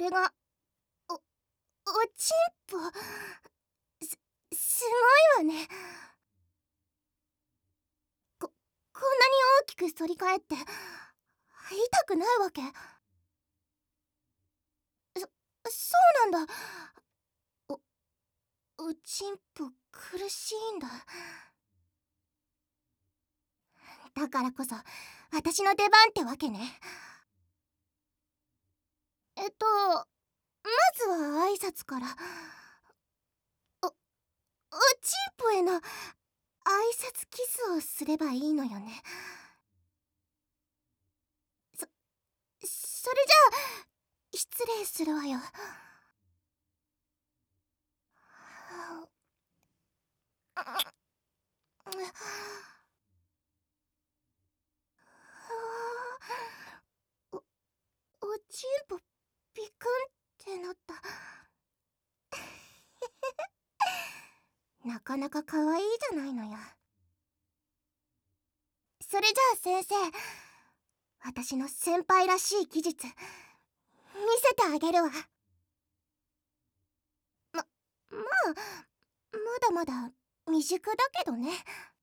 れがおちんぽ。すごいわね。こんなに大きく反り返って痛くないわけ？そうなんだ。おちんぽ苦しいんだ。だからこそ私の出番ってわけね。まずは挨拶から。おちんぽへの挨拶キスをすればいいのよね。それじゃあ失礼するわよ。おちんぽピクンってなった。なかなか可愛いじゃないのよ。それじゃあ先生、私の先輩らしい技術見せてあげるわ。まあまだまだ未熟だけどね。